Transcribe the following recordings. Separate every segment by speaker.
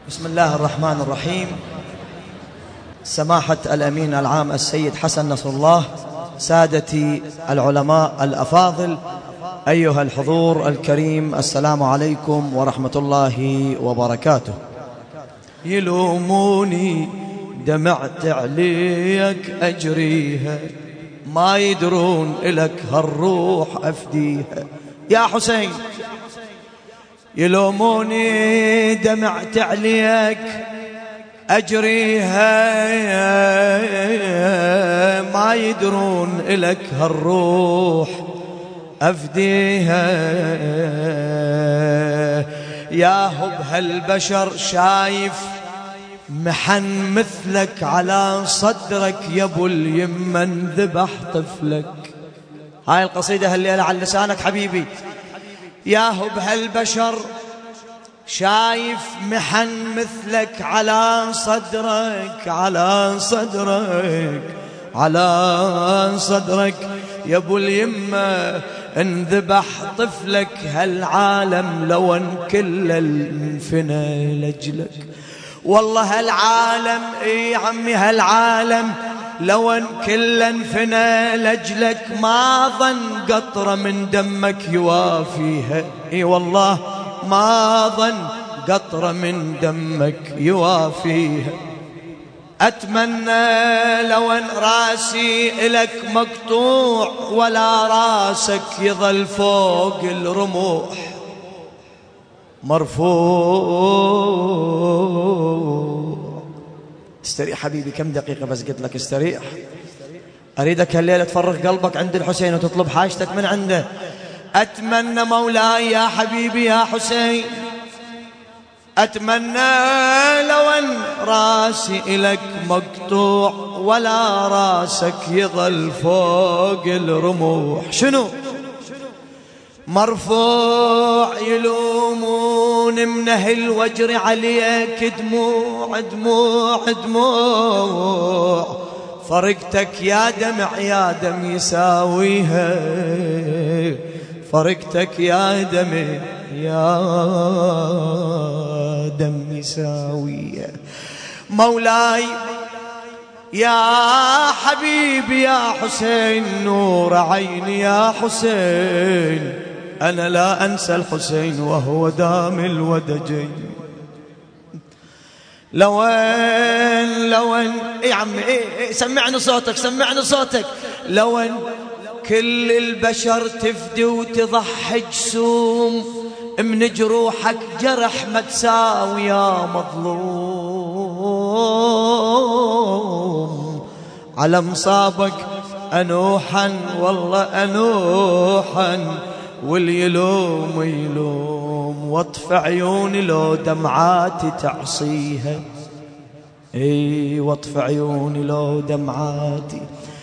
Speaker 1: بسم الله الرحمن الرحيم. سماحة الأمين العام السيد حسن نصر الله، سادتي العلماء الأفاضل، أيها الحضور الكريم، السلام عليكم ورحمة الله وبركاته. يلوموني دمعت عليك أجريها، ما يدرون إلك هالروح أفديها. يا حسين يلوموني دمعت عليك أجريها، ما يدرون إلك هالروح أفديها. يا هب هالبشر شايف محن مثلك على صدرك، يا ابو اليمة انذبح طفلك. هاي القصيدة الليلة على لسانك حبيبي. يا هب هالبشر شايف محن مثلك على صدرك، على صدرك، على صدرك، يا ابو اليمة انذبح طفلك. هالعالم لو ان كل الانفنى لجلك، والله هالعالم يا عمي هالعالم لو ان كل انفنى لجلك، ما ظن قطرة من دمك يوافيها. اي والله ما ظن قطرة من دمك يوافيها. أتمنى لو أن راسي إلك مقطوع، ولا راسك يظل فوق الرموح مرفوع. استريح حبيبي، كم دقيقة بس قلت لك استريح. أريدك هالليلة تفرغ قلبك عند الحسين وتطلب حاجتك من عنده. أتمنى مولاي يا حبيبي يا حسين، أتمنى لو أن راسي إلك مقطوع، ولا راسك يظل فوق الرموح شنو مرفوع. يلومون من أهل وجر عليك دموع دموع دموع، فرقتك يا دمع يا دم يساويها، فرقتك يا دم يا دم يساويها. مولاي يا حبيبي يا حسين، نور عيني يا حسين، أنا لا أنسى الحسين وهو دام الودجين. لوين يا عمي سمعني صوتك، سمعني صوتك. لوين كل البشر تفدي وتضحي جسوم، من جروحك جرح ما تساوي يا مظلوم. على مصابك أنوحا والله أنوحا، واللي يلوم يلوم، واطفئ عيوني لو دمعاتي تعصيها. اي واطفئ عيوني لو دمعاتي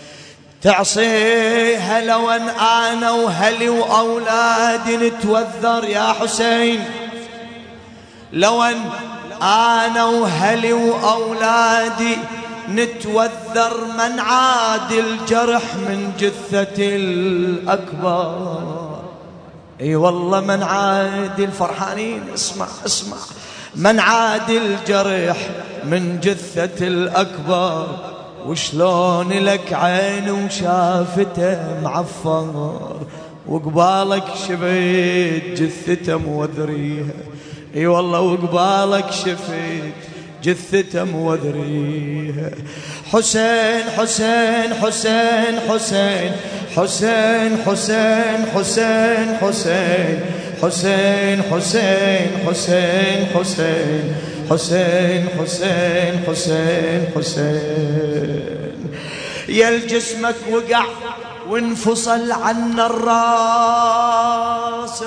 Speaker 1: تعصيها. لو ان انا وهلي واولادي نتوذر يا حسين، لو ان انا وهلي واولادي نتوذر، من عاد الجرح من جثة الأكبر. اي والله من عاد الفرحانين، اسمع اسمع، من عاد الجرح من جثة الأكبر. وشلون لك عين وشافته معفر، وقبالك شفيت جثته موذريها. اي والله وقبالك شفيت جثته موذريها. حسين حسين حسين حسين حسين حسين حسين حسين حسين حسين حسين حسين حسين حسين حسين حسين. يا الجسمك وقع وانفصل عنا الراس،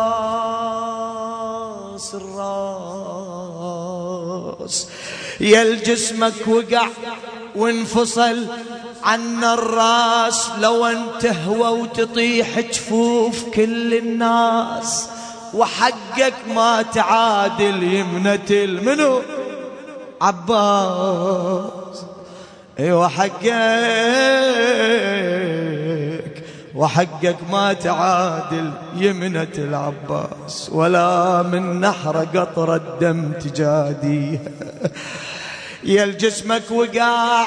Speaker 1: الراس الراس. يا الجسمك وقع وانفصل عنا الراس، لو ان تهوى وتطيح جفوف كل الناس، وحقك ما تعادل يمنة المنو عباس. ايوه حقك وحقك ما تعادل يمنة العباس، ولا من نحر قطرة الدم تجاديها. يا الجسمك وقع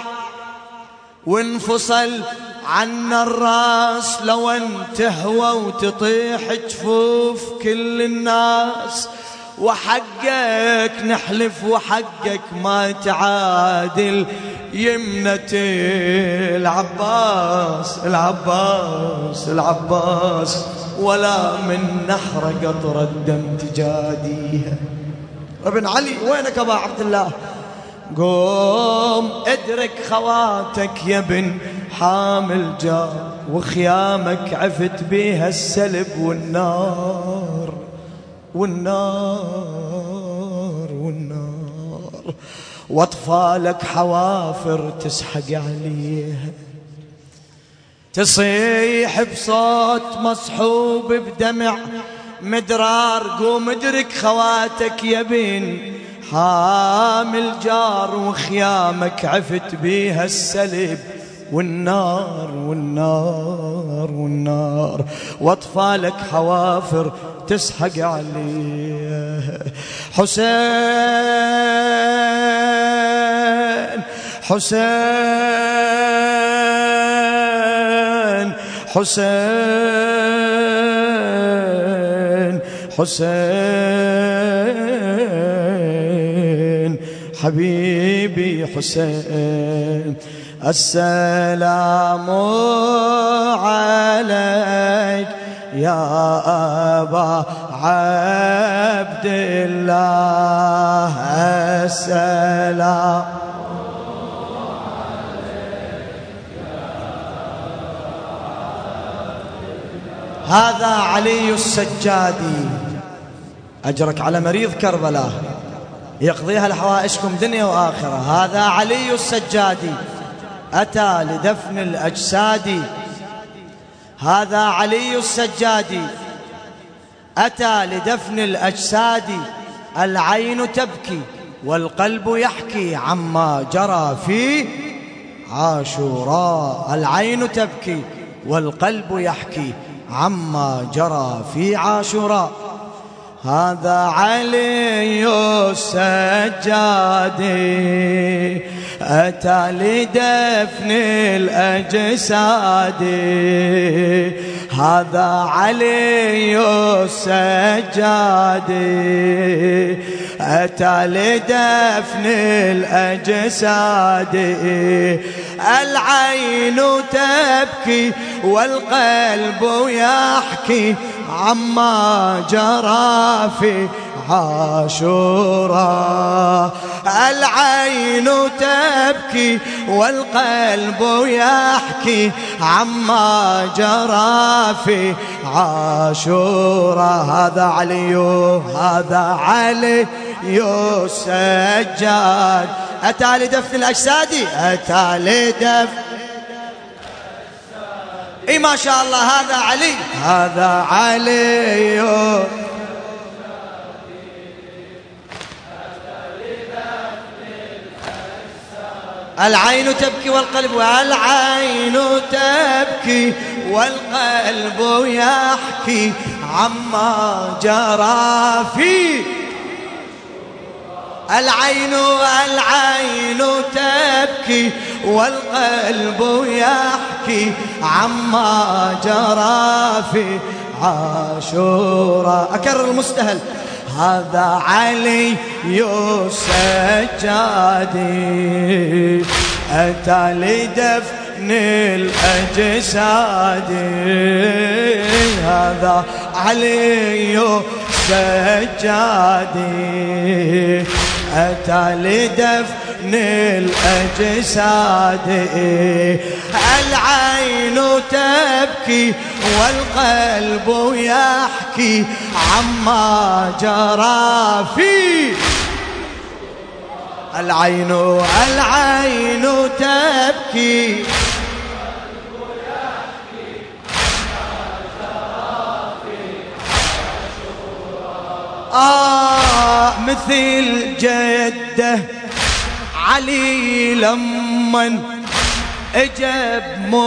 Speaker 1: وانفصل عنا الراس، لو ان تهوى وتطيح جفوف كل الناس، وحقك نحلف وحقك ما تعادل يمنة العباس. العباس العباس ولا من نحر قطرة الدم تجاديها. ابن علي وينك ابا عبد الله؟ قوم ادرك خواتك يا ابن حامل جار، وخيامك عفت بيها السلب والنار والنار والنار، واطفالك حوافر تسحق عليها، تصيح بصوت مصحوب بدمع مدرار. قوم ادرك خواتك يا بن حامل جار، وخيامك عفت بيها السلب والنار والنار والنار، واطفالك حوافر تسحق عليه. حسين حسين حسين حسين حبيبي حسين، السلام عليك يا أبا عبد الله، السلام هذا علي السجادي، أجرك على مريض كربلاء يقضيها لحوائجكم دنيا وآخرة. هذا علي السجادي أتى لدفن الأجساد، هذا علي السجادي أتى لدفن الأجساد، العين تبكي والقلب يحكي عما جرى في عاشوراء. العين تبكي والقلب يحكي عما جرى في عاشوراء. هذا علي السجادي أتى لدفن الأجساد، هذا علي السجادي أتى لدفن الأجساد، العين تبكي والقلب يحكي عما جرى في عاشوراء. العين تبكي والقلب يحكي عما جرى في عاشوراء. هذا علي السجاد أتى لدفن الأجساد، أتى لدفن اي ما شاء الله. هذا علي العين تبكي والقلب، والعين تبكي والقلب يحكي عما جرى في العين تبكي والقلب يحكي عما جرى في عاشوراء. أكرر المستهل. هذا علي السجادي أتى لدفن الأجساد، هذا علي السجادي أتى لدفن الأجساد، العين تبكي والقلب يحكي عما جرى في العين تبكي مثل جده علي لمن اجب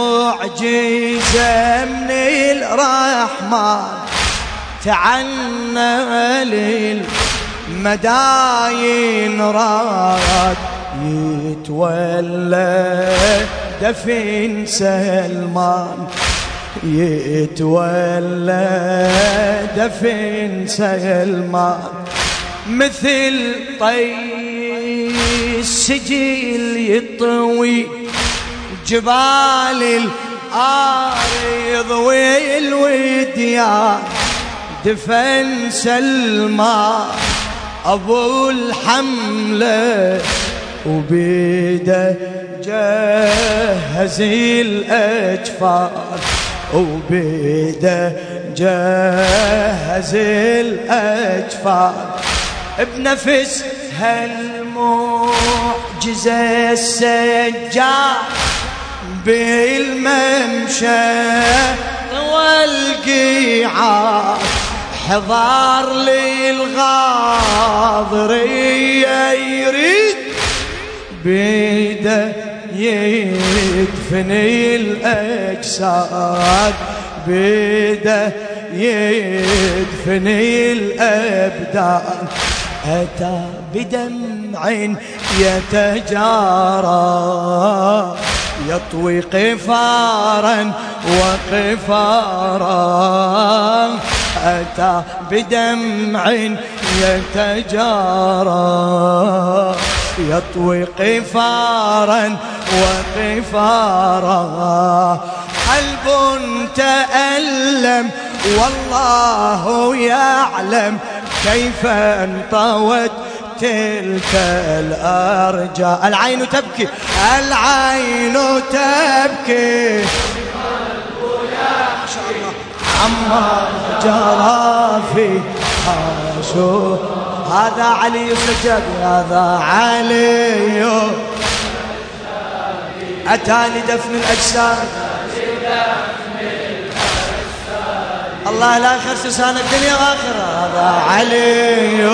Speaker 1: معجزة من الرحمن تعنى للمداين راد يتولى دفن سلمان يتولى دفن سلمان مثل طي السجل يطوي جبال الأرض والوديان دفن سلمان أبو الحملة وبيده جهز الأجفار وبيده جهز الأجفار بنفس هالمعجزة السجار بالممشى والقيعات حضار للغاضرية يريد بيده يدفن الأجساد بيده يدفن الأبدان أتى بدمع يتجارى يطوي قفارا وقفارا أتى بدمع يتجارى يطوي قفارا وقفارا قلب تألم والله يعلم كيف انطوت تلك الأرجاء العين تبكي العين تبكي عما جرى في حاشو هذا علي سجد هذا علي أتى لدفن الأجساد الله لا يخرس لسان الدنيا آخرة هذا علي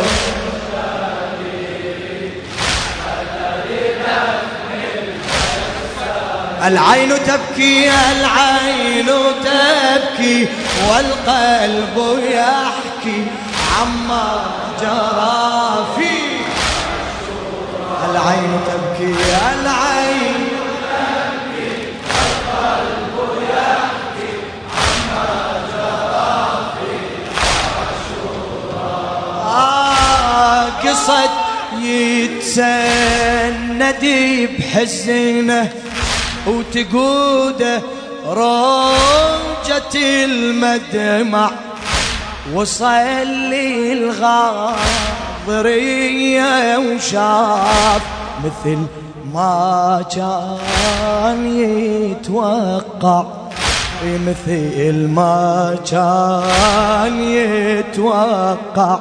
Speaker 1: العين تبكي العين تبكي والقلب يحكي عما جرى فيه العين تبكي العين تبكي والقلب يحكي عما جرى فيه قصد يتسند بحزنه وتقوده روجة المدمع وصل لي الغاضرية وشاف مثل ما كان يتوقع مثل ما كان يتوقع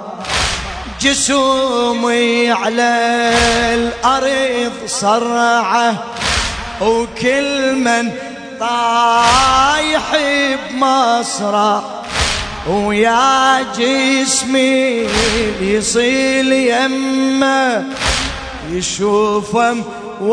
Speaker 1: جسومي على الأرض صرعه وكل من طايح بمصرع ويا جسمي يصيل يمه يشوفه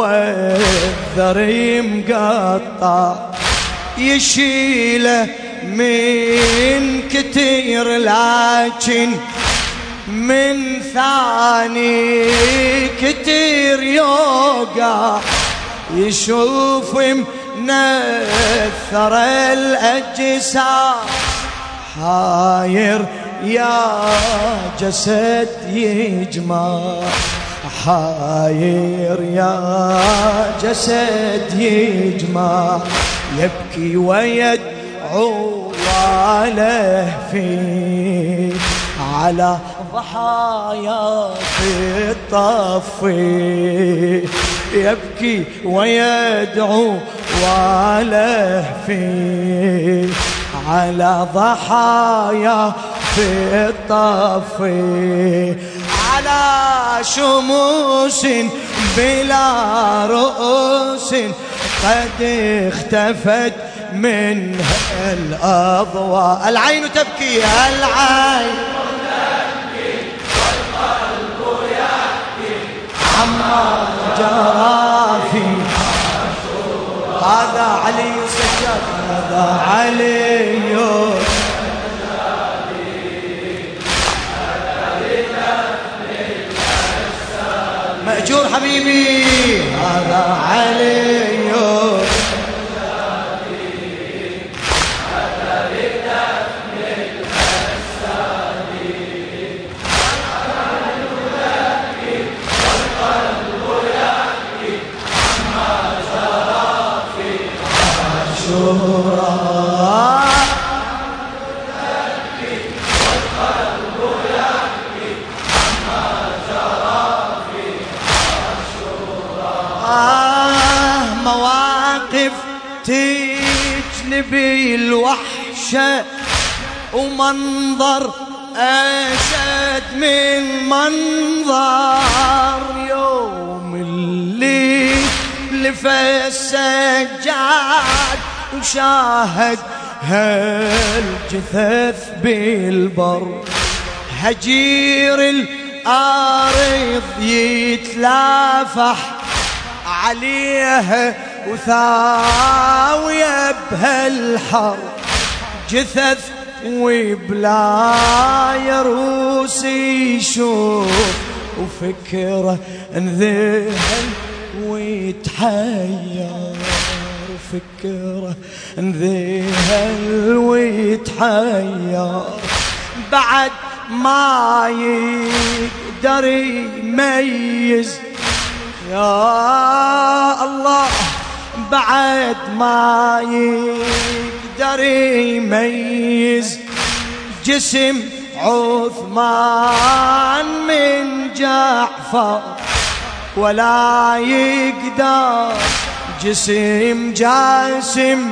Speaker 1: والذري مقطع يشيله من كتير لكن من ثاني كتير يوقع يشوف منثر الأجساد حاير يا جسد يجمع حاير يا جسد يجمع يبكي ويدعو وله فيه على ضحايا في الطفي يبكي ويدعو وله فيه على ضحايا في الطفي على شموس بلا رؤوس قد اختفت منها الأضواء العين تبكي العين تبكي والقلب يحكي عما جرى في حاشو هذا علي سجاد هذا علي مأجور حبيبي هذا علي مواقف تجنبي الوحشة ومنظر أشد من منظر يوم اللي لفى السجاد وشاهد هالجثث بالبر هجير الأرض يتلافح عليها وثاوية بهالحر جثث وبلا يروس يشوف وفكره انذهل ويتحير وفكره انذهل ويتحير بعد ما يقدر يميز يا الله بعد ما يقدر يميز جسم عثمان من جعفر ولا يقدر جسم جاسم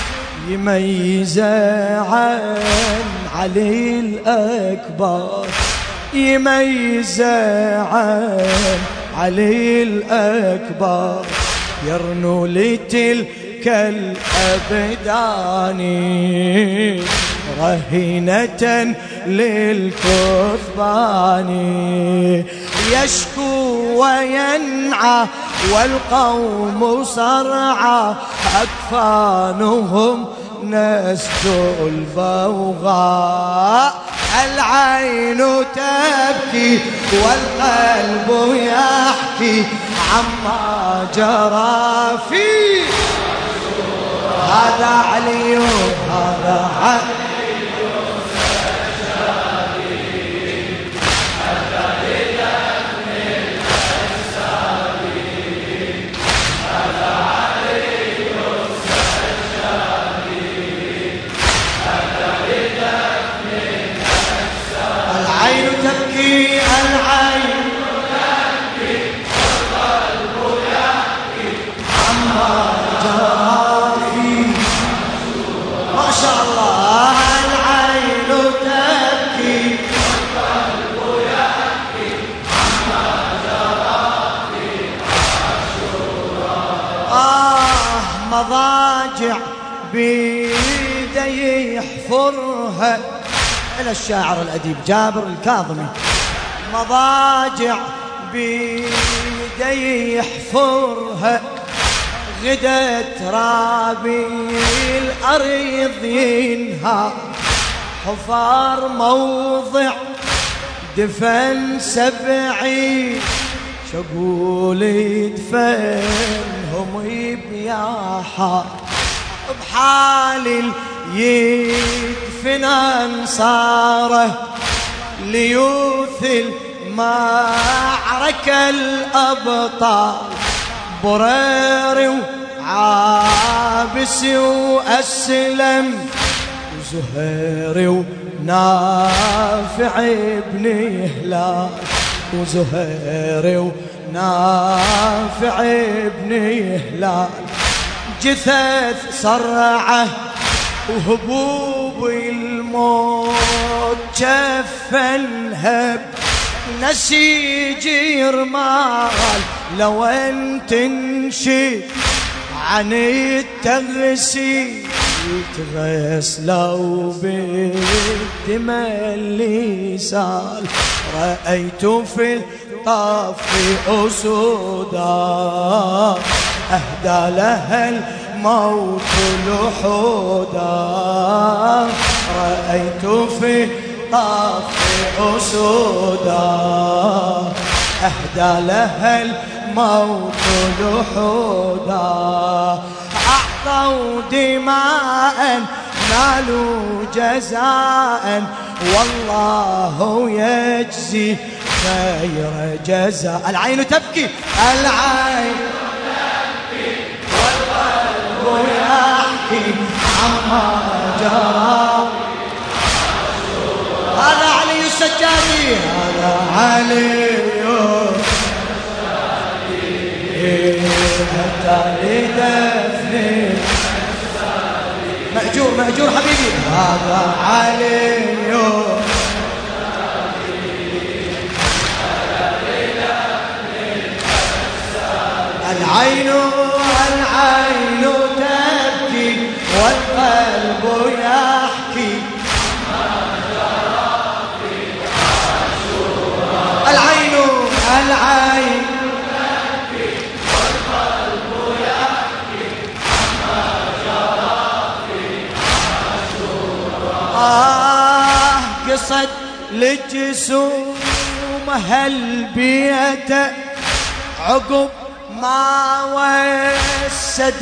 Speaker 1: يميزه عن علي الأكبر يميزه عن علي الأكبر يرنو لتلك الأبدان رهينة للكثبان يشكو وينعى والقوم صرعى أكفانهم نسج البوغاء العين تبكي والقلب يحكي عما جرى فيه هذا علي هذا علي مضاجع بيدي يحفرها إلى الشاعر الأديب جابر الكاظمي مضاجع بيدي يحفرها غدا ترابي الأرض ينهار حفار موضع دفن 70 شقول يدفنهم بياحة بحال يدفن أنصاره ليوث المعركة الأبطال بريري وعابسي وأسلم وزهيري ونافع ابن هلال وزهيري ونافع ابن هلال جثث صرعه وهبوب الموت جفنها نسيج يرمال لو انت تنشي عن التغسيل تغسلوا بالدماء اللي سال رأيت في الطف أسودا أهدى لها الموت لحودا رأيت في طف أسودا أهدى لها الموت لحودا أعطوا دماء نالوا جزاء والله يجزي خير جزاء. العين تبكي العين تبكي والقلب يحكي عما جرى. هذا علي السجادي هذا علي حتى لدفني مأجور مأجور حبيبي هذا علي العين العين تبكي والقلب يحكي العين العين تبكي والقلب يحكي قصد لجسوم هالبيت عقب ما وسد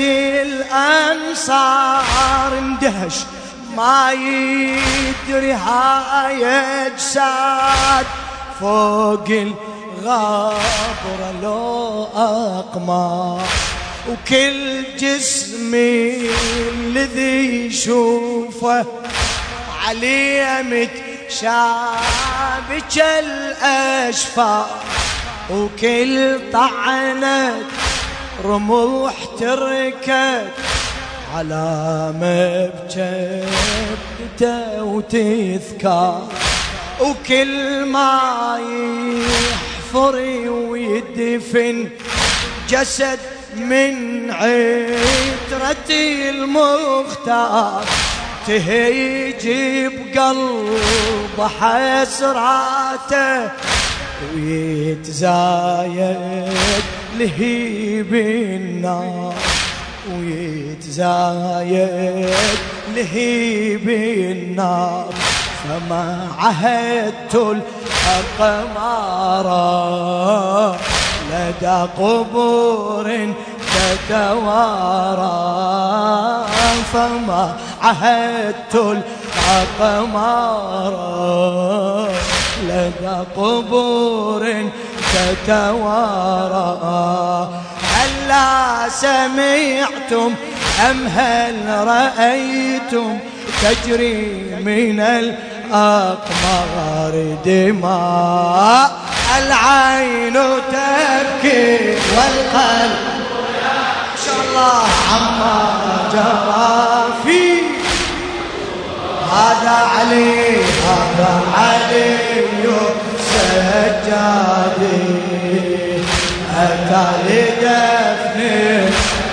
Speaker 1: الأنصار اندهش ما يدري هاي أجساد فوق الغابرة لو أقمار وكل جسمي الذي يشوفه عليه متشابك الأشفار وكل طعنة رموح تركت علامة بجبته وتذكار وكل ما يحفر ويدفن جسد من عترة المختار تهيجي بقلب حسراته ويتزايد لهيب النار ويتزايد لهيب النار فما عهدت الأقمار لدى قبور تتوارى فما عهدت الأقمار لدى قبور تتوارى هلا سمعتم أم هل رأيتم تجري من الأقمار دماء العين تبكي والقلب إن شاء الله عما جرى فيه هذا علي هذا علي سجادي أتى لدفنه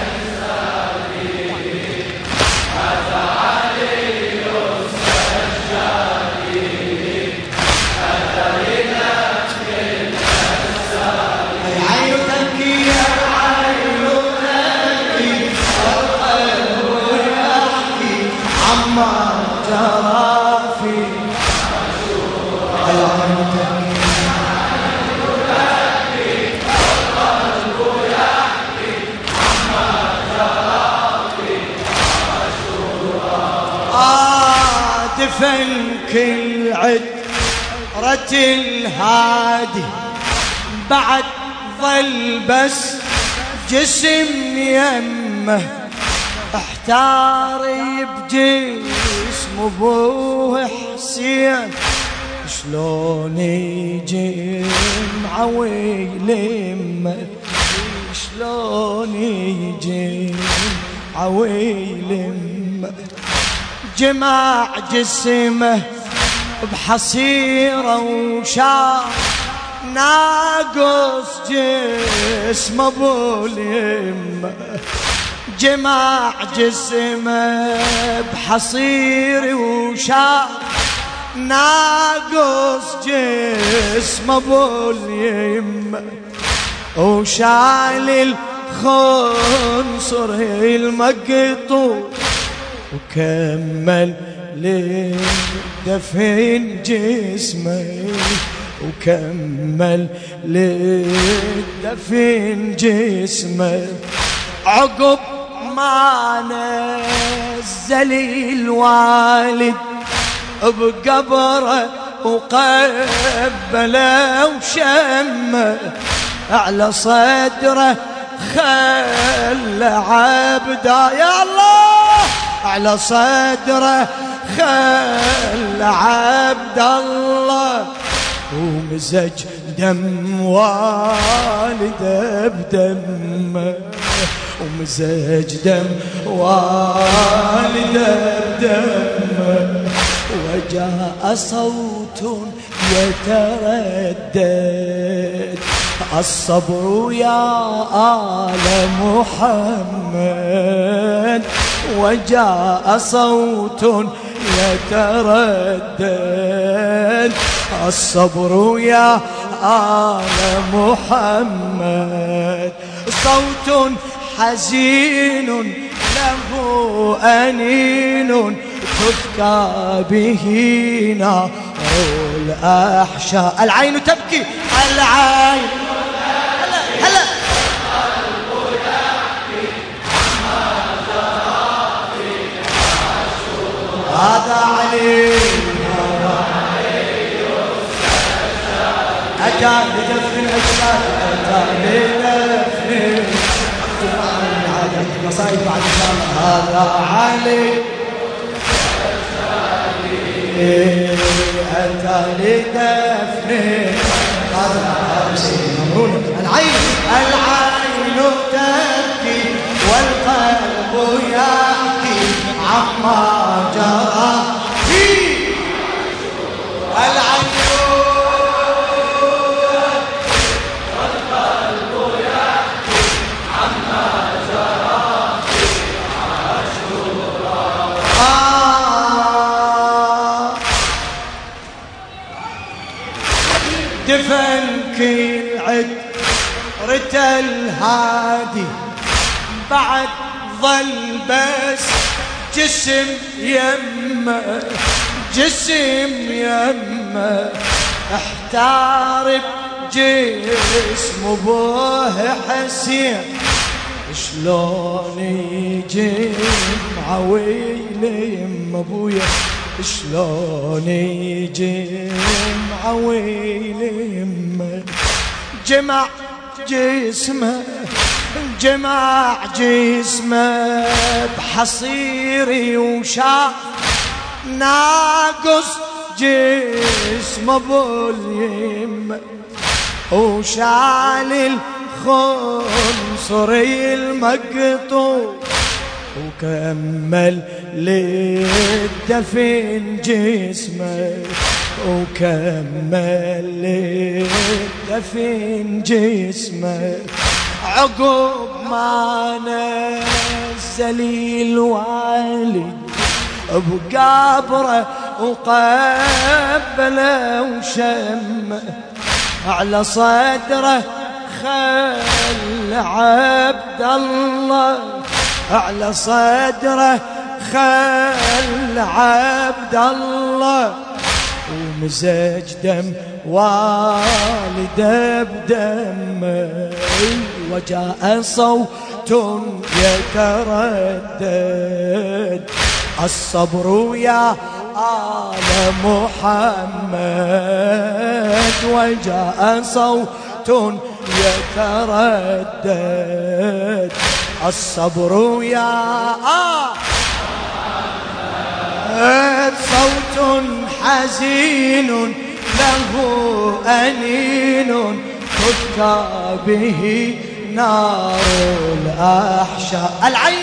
Speaker 1: هذا علي سجادي أتى لدفنه العين تبكي العين تبكي والقلب يحكي عما جرى فيه العين تبكي دفن كل عترة الهادي بعد ظل بس جسم يمه احتار بجسم ابوه حسين شلون يجمع ويلمه شلون يجمع ويلمه جمع جسمه بحصيرة وشعر ناقص جسم ابو اليمه جمع جسمه بحصير وشعر ناقص جسم ابو اليمه وشال الخنصر المقطوع وكمل لدفن جسمه وكمل لدفن جسمه عقب ما نزل الوالد بقبره وقبله وشمه على صدره خلى عبده يا الله على صدره خلى عبد الله ومزج دم والده بدمه ومزج دم والده بدمه وجاء صوت يتردد الصبر يا آل محمد وجاء صوت يتردد الصبر يا آل محمد صوت حزين له أنين تبكى به نار الأحشاء العين تبكي العين هلا هذا علي أتى لدفن الأجساد أتى لدفن مصائب بعد هذا علي أتى لدفن العين تبكي والقلب يحكي عما جرى فيه العين والقلب يحكي عما جرى فيه عاشوراء دفن كل عطرة الهادي بعد ظل بس جسم يمه احتار بجسم ابوه حسين شلون يجمع ويلي يم ابويا شلون يجمع ويلي يمه جمع جسمه بحصيري وشاف ناقص جسم ابو اليمه وشال الخنصر المقطوع وكمل للدفن جسمه وكمل للدفن جسمه عقب ما نزل الوالد بقبره وقبله وشمه على صدره خل عبد الله على صدره خل عبد الله ومزج دم والده بدمه وجاء صوت يتردد الصبر يا آل محمد وجاء صوت يتردد الصبر يا آل محمد صوت حزين له أنين تبكى به نار الأحشاء العين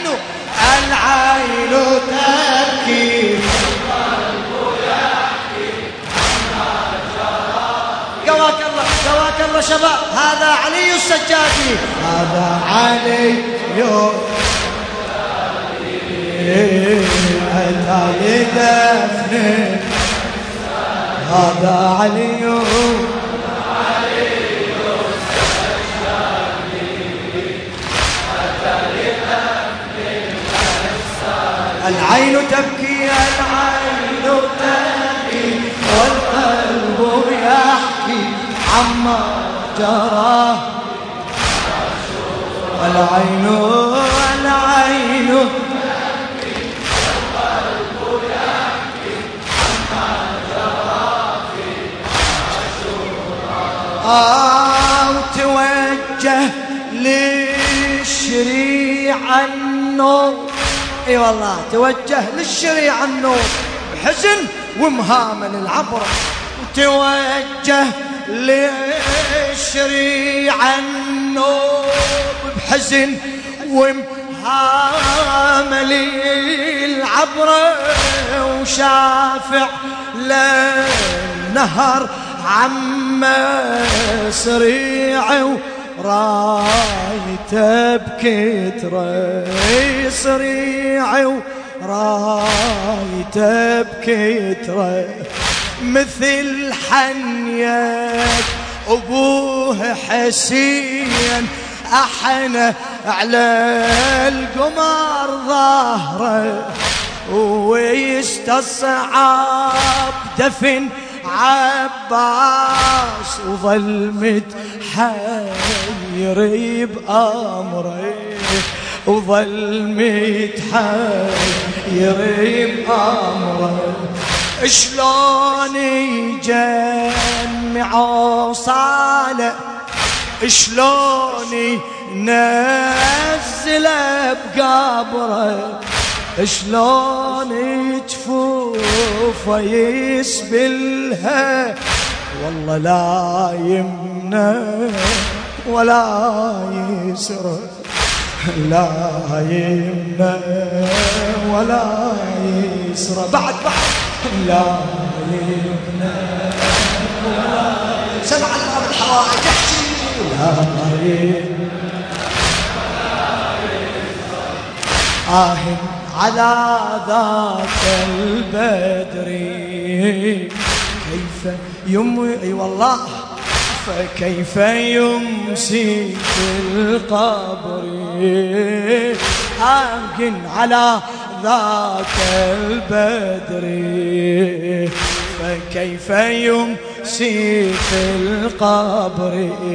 Speaker 1: تبكي قواك الله شباب هذا علي السجادي هذا علي أتى لدفن هذا علي العين تبكي العين تبكي والقلب يحكي عما جرى العين تبكي والقلب يحكي عما جرى في عاشوراء توجه للشريعة النور اي والله توجه للشريعة النور بحزن ومهامل العبرة توجه للشريعة النور بحزن ومهامل العبرة وشافع للنهر عما سريع رايته بكتره سريع ورايته بكتره مثل حنيت أبوه حسين أحنى على القمر ظهره ويستصعب دفن عباس وظل متحير بأمره وظل متحير بأمره شلون يجمع صالح شلون ينزل بقبره شلون جفوفه يسبلها والله لا يمنى ولا يسر لا يمنى ولا يسر بعد لا يمنى ولا سمع الله بالحوائج لا يمنى على ذاك البدر كيف اي والله فكيف يمسي في القبر على ذاك البدر فكيف يمسي في القبر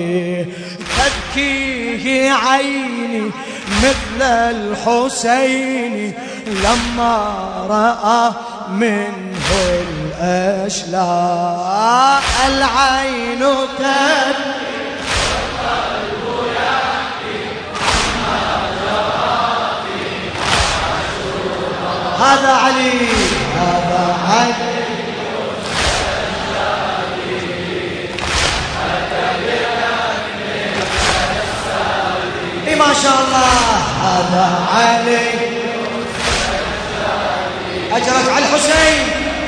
Speaker 1: تبكيه عيني مثل الحسين لما رأى منه الأشلاء العين تبكي والقلب يحكي عما جرى في عاشوراء هذا علي هذا علي ما شاء الله هذا علي أجرت على الحسين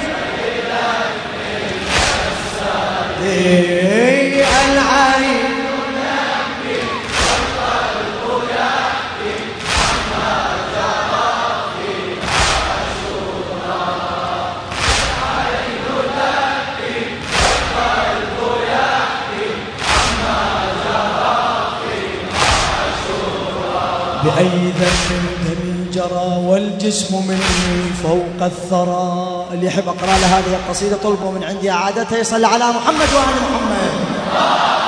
Speaker 1: العين يحكي والقلب يحكي عما جرى في عاشوراء العين تبكي والقلب يحكي عما جرى في عاشوراء بأي ذنب دمي جرى والجسم مني فوق الثرى. اللي يحب أقرأ له هذه القصيدة طلبوا من عندي عادته يصلي على محمد وآل محمد.